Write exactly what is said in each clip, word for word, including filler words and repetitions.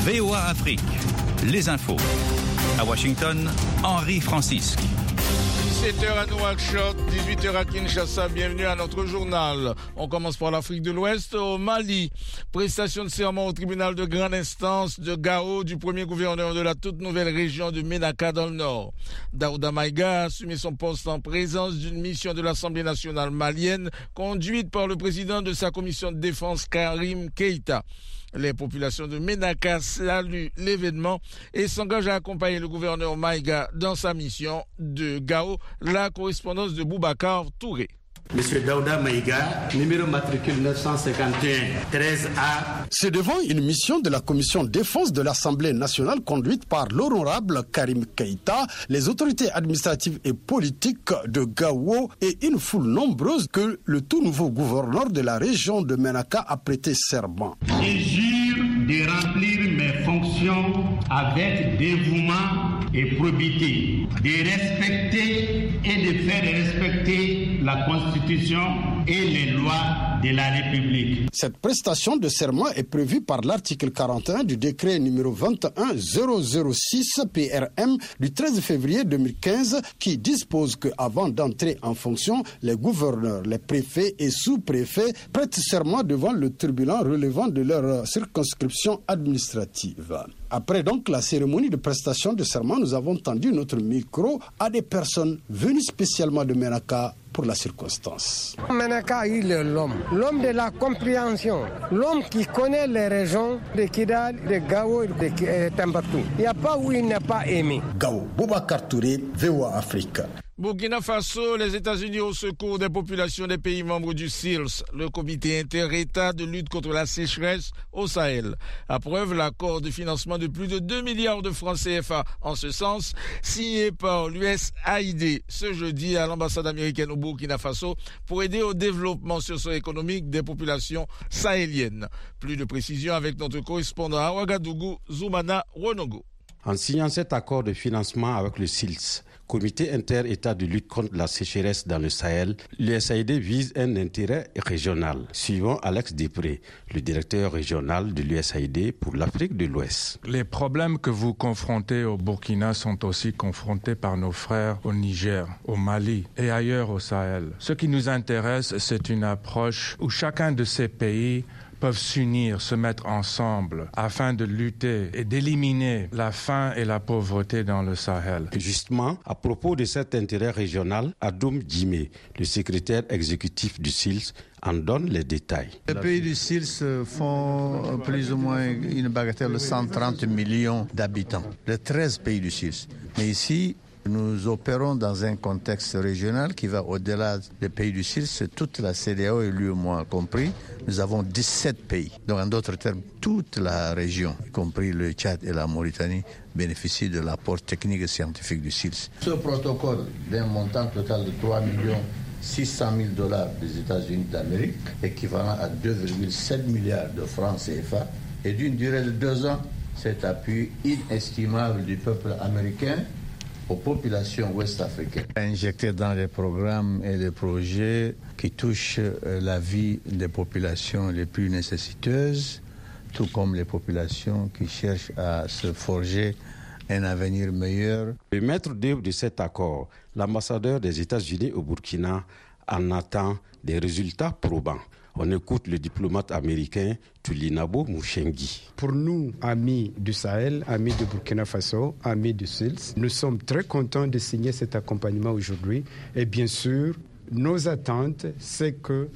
V O A Afrique, les infos. À Washington, Henri Francisque. dix-sept heures à Nouakchott, dix-huit heures à Kinshasa, bienvenue à notre journal. On commence par l'Afrique de l'Ouest, au Mali. Prestation de serment au tribunal de grande instance de Gao du premier gouverneur de la toute nouvelle région de Ménaka dans le nord. Daouda Maïga a assumé son poste en présence d'une mission de l'Assemblée nationale malienne conduite par le président de sa commission de défense Karim Keïta. Les populations de Ménaka saluent l'événement et s'engagent à accompagner le gouverneur Maïga dans sa mission de Gao. La correspondance de Boubacar Touré. Monsieur Daouda Maïga, numéro matricule neuf cent cinquante et un treize A. C'est devant une mission de la commission défense de l'Assemblée nationale conduite par l'honorable Karim Keïta, les autorités administratives et politiques de Gao et une foule nombreuse que le tout nouveau gouverneur de la région de Ménaka a prêté serment. Je jure de remplir mes fonctions avec dévouement et probité, de respecter et de faire respecter la Constitution et les lois de la République. Cette prestation de serment est prévue par l'article quarante et un du décret numéro vingt et un zéro zéro six P R M du treize février deux mille quinze qui dispose qu'avant d'entrer en fonction, les gouverneurs, les préfets et sous-préfets prêtent serment devant le tribunal relevant de leur circonscription administrative. Après donc la cérémonie de prestation de serment, nous avons tendu notre micro à des personnes venues spécialement de Ménaka pour la circonstance. Ménaka, il est l'homme, l'homme de la compréhension, l'homme qui connaît les régions de Kidal, de Gao et de Tambactou. Il n'y a pas où il n'est pas aimé. Gao, Boubacar Touré, V O A Afrique. Burkina Faso, les États-Unis au secours des populations des pays membres du C I L S, le comité inter-État de lutte contre la sécheresse au Sahel. Approuve l'accord de financement de plus de deux milliards de francs C F A en ce sens, signé par l'U S A I D ce jeudi à l'ambassade américaine au Burkina Faso pour aider au développement socio-économique des populations sahéliennes. Plus de précisions avec notre correspondant à Ouagadougou, Zoumana Ronogo. En signant cet accord de financement avec le C I L S, Comité inter-État de lutte contre la sécheresse dans le Sahel, l'U S A I D vise un intérêt régional, suivant Alex Després, le directeur régional de l'U S A I D pour l'Afrique de l'Ouest. Les problèmes que vous confrontez au Burkina sont aussi confrontés par nos frères au Niger, au Mali et ailleurs au Sahel. Ce qui nous intéresse, c'est une approche où chacun de ces pays peuvent s'unir, se mettre ensemble afin de lutter et d'éliminer la faim et la pauvreté dans le Sahel. Justement, à propos de cet intérêt régional, Adoum Djimé, le secrétaire exécutif du C I L S, en donne les détails. Les pays du C I L S font plus ou moins une bagatelle de cent trente millions d'habitants, les treize pays du C I L S. Mais ici, nous opérons dans un contexte régional qui va au-delà des pays du C I L S, toute la C E D E A O et l'U E M O A compris. Nous avons dix-sept pays. Donc, en d'autres termes, toute la région, y compris le Tchad et la Mauritanie, bénéficie de l'apport technique et scientifique du C I L S. Ce protocole d'un montant total de trois millions six cent mille dollars des États-Unis d'Amérique, équivalent à deux virgule sept milliards de francs C F A, et d'une durée de deux ans, cet appui inestimable du peuple américain aux populations ouest-africaines. Injecter dans les programmes et les projets qui touchent la vie des populations les plus nécessiteuses, tout comme les populations qui cherchent à se forger un avenir meilleur. Le maître d'œuvre de cet accord, l'ambassadeur des États-Unis au Burkina, en attend des résultats probants. On écoute le diplomate américain Tulinabo Mouchengi. Pour nous, amis du Sahel, amis de Burkina Faso, amis du C I L S, nous sommes très contents de signer cet accompagnement aujourd'hui. Et bien sûr, nos attentes, c'est que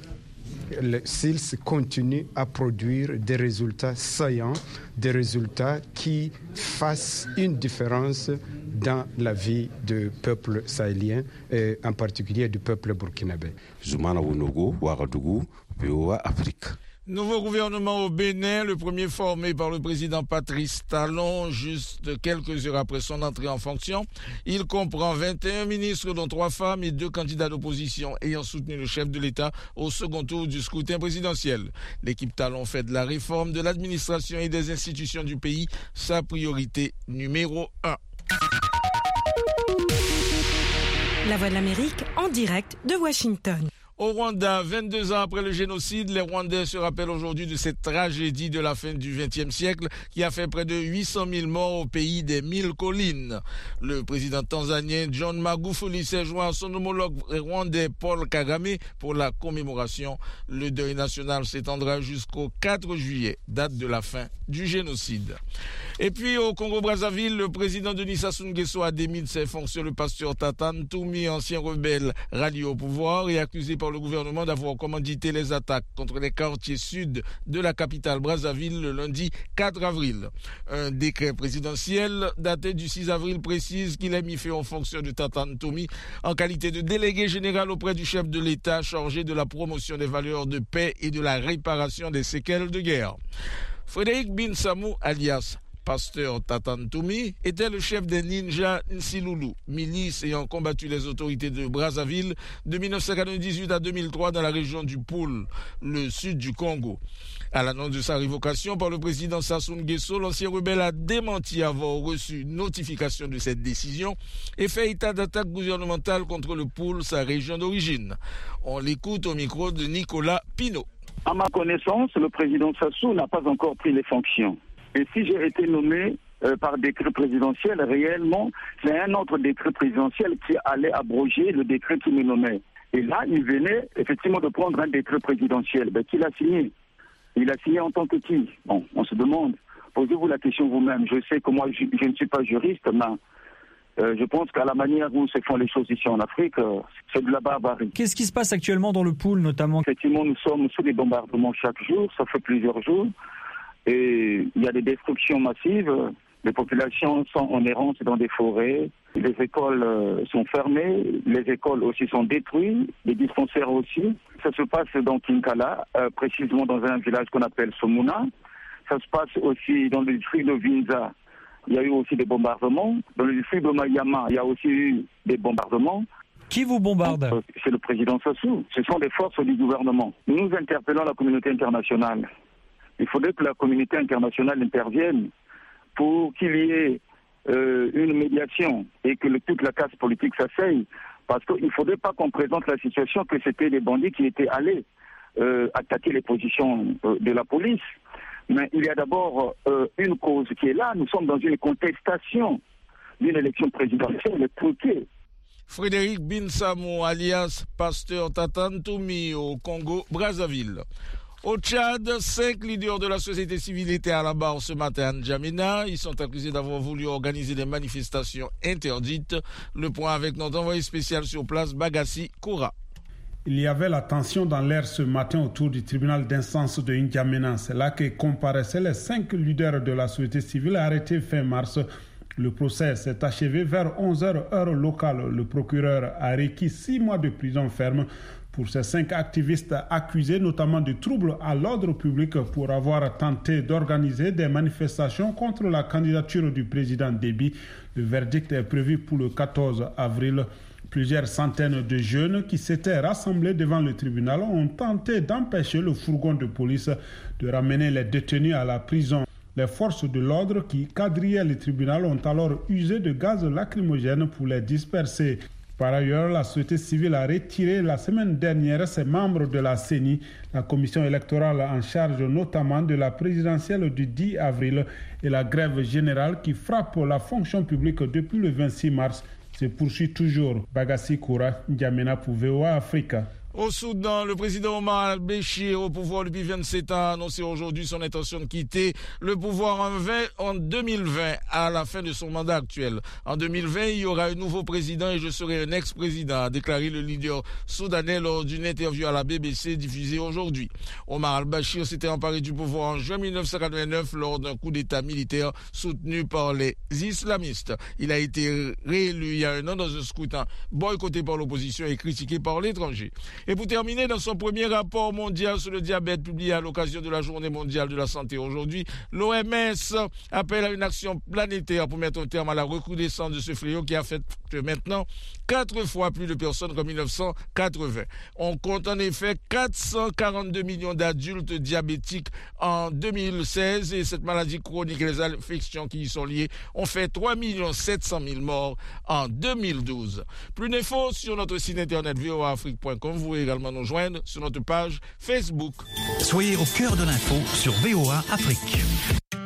le C I L S continue à produire des résultats saillants, des résultats qui fassent une différence dans la vie du peuple sahélien, et en particulier du peuple burkinabé. Zoumana Wonogo, Ouagadougou, V O A Afrique. Nouveau gouvernement au Bénin, le premier formé par le président Patrice Talon, juste quelques heures après son entrée en fonction. Il comprend vingt et un ministres, dont trois femmes et deux candidats d'opposition ayant soutenu le chef de l'État au second tour du scrutin présidentiel. L'équipe Talon fait de la réforme de l'administration et des institutions du pays sa priorité numéro un. La Voix de l'Amérique en direct de Washington. Au Rwanda, vingt-deux ans après le génocide, les Rwandais se rappellent aujourd'hui de cette tragédie de la fin du vingtième siècle qui a fait près de huit cent mille morts au pays des mille collines. Le président tanzanien John Magufuli s'est joint à son homologue rwandais Paul Kagame pour la commémoration. Le deuil national s'étendra jusqu'au quatre juillet, date de la fin du génocide. Et puis au Congo-Brazzaville, le président Denis Sassou Nguesso a démis de ses fonctions le pasteur Tata Ntoumi, ancien rebelle rallié au pouvoir et accusé par le gouvernement d'avoir commandité les attaques contre les quartiers sud de la capitale Brazzaville le lundi quatre avril. Un décret présidentiel daté du six avril précise qu'il a mis fin aux fonctions de Tata Ntoumi en qualité de délégué général auprès du chef de l'État chargé de la promotion des valeurs de paix et de la réparation des séquelles de guerre. Frédéric Binsamou, alias Pasteur Tata Ntoumi, était le chef des ninjas Nsilulu, milice ayant combattu les autorités de Brazzaville de mille neuf cent quatre-vingt-dix-huit à deux mille trois dans la région du Poul, le sud du Congo. À l'annonce de sa révocation par le président Sassou Nguesso, l'ancien rebelle a démenti avoir reçu notification de cette décision et fait état d'attaque gouvernementale contre le Poul, sa région d'origine. On l'écoute au micro de Nicolas Pinault. À ma connaissance, le président Sassou n'a pas encore pris les fonctions. Et si j'ai été nommé euh, par décret présidentiel, réellement, c'est un autre décret présidentiel qui allait abroger le décret qui me nommait. Et là, il venait effectivement de prendre un décret présidentiel. Ben, qu'il a signé. Il a signé en tant que qui? Bon, on se demande. Posez-vous la question vous-même. Je sais que moi, je, je ne suis pas juriste, mais euh, je pense qu'à la manière où se font les choses ici en Afrique, euh, c'est de la barbarie. Qu'est-ce qui se passe actuellement dans le Poul, notamment? Effectivement, nous sommes sous des bombardements chaque jour. Ça fait plusieurs jours. Et il y a des destructions massives, les populations sont en errance dans des forêts, les écoles sont fermées, les écoles aussi sont détruites, les dispensaires aussi. Ça se passe dans Kinkala, euh, précisément dans un village qu'on appelle Somuna. Ça se passe aussi dans le district de Vinza. Il y a eu aussi des bombardements. Dans le district de Mayama, il y a aussi eu des bombardements. Qui vous bombarde? C'est le président Sassou. Ce sont des forces du gouvernement. Nous interpellons la communauté internationale. Il faudrait que la communauté internationale intervienne pour qu'il y ait euh, une médiation et que le, toute la classe politique s'asseye. Parce qu'il ne faudrait pas qu'on présente la situation que c'était des bandits qui étaient allés euh, attaquer les positions euh, de la police. Mais il y a d'abord euh, une cause qui est là. Nous sommes dans une contestation d'une élection présidentielle truquée. Frédéric Binsamou, alias Pasteur Tata Ntoumi au Congo-Brazzaville. Au Tchad, cinq leaders de la société civile étaient à la barre ce matin à N'Djamena. Ils sont accusés d'avoir voulu organiser des manifestations interdites. Le point avec notre envoyé spécial sur place, Bagassi Koura. Il y avait la tension dans l'air ce matin autour du tribunal d'instance de N'Djamena. C'est là que comparaissaient les cinq leaders de la société civile arrêtés fin mars. Le procès s'est achevé vers onze heures heure locale. Le procureur a requis six mois de prison ferme pour ces cinq activistes accusés notamment de troubles à l'ordre public pour avoir tenté d'organiser des manifestations contre la candidature du président Déby. Le verdict est prévu pour le quatorze avril. Plusieurs centaines de jeunes qui s'étaient rassemblés devant le tribunal ont tenté d'empêcher le fourgon de police de ramener les détenus à la prison. Les forces de l'ordre qui quadrillaient le tribunal ont alors usé de gaz lacrymogène pour les disperser. Par ailleurs, la société civile a retiré la semaine dernière ses membres de la C E N I, la commission électorale en charge notamment de la présidentielle du dix avril, et la grève générale qui frappe la fonction publique depuis le vingt-six mars se poursuit toujours. Bagassi Koura, N'Djamena pour V O A Africa. Au Soudan, le président Omar al-Béchir, au pouvoir depuis vingt-sept ans, a annoncé aujourd'hui son intention de quitter le pouvoir en, vingt, en deux mille vingt, à la fin de son mandat actuel. En deux mille vingt, il y aura un nouveau président et je serai un ex-président, a déclaré le leader soudanais lors d'une interview à la B B C diffusée aujourd'hui. Omar al-Béchir s'était emparé du pouvoir en juin mille neuf cent quatre-vingt-neuf lors d'un coup d'État militaire soutenu par les islamistes. Il a été réélu il y a un an dans un scrutin boycotté par l'opposition et critiqué par l'étranger. Et pour terminer, dans son premier rapport mondial sur le diabète publié à l'occasion de la Journée mondiale de la santé aujourd'hui, l'O M S appelle à une action planétaire pour mettre un terme à la recrudescence de ce fléau qui affecte maintenant quatre fois plus de personnes qu'en mille neuf cent quatre-vingts. On compte en effet quatre cent quarante-deux millions d'adultes diabétiques en deux mille seize et cette maladie chronique et les infections qui y sont liées ont fait trois millions sept cent mille morts en deux mille douze. Plus d'infos sur notre site internet v o a afrique point com. pouvez également nous joindre sur notre page Facebook. Soyez au cœur de l'info sur V O A Afrique.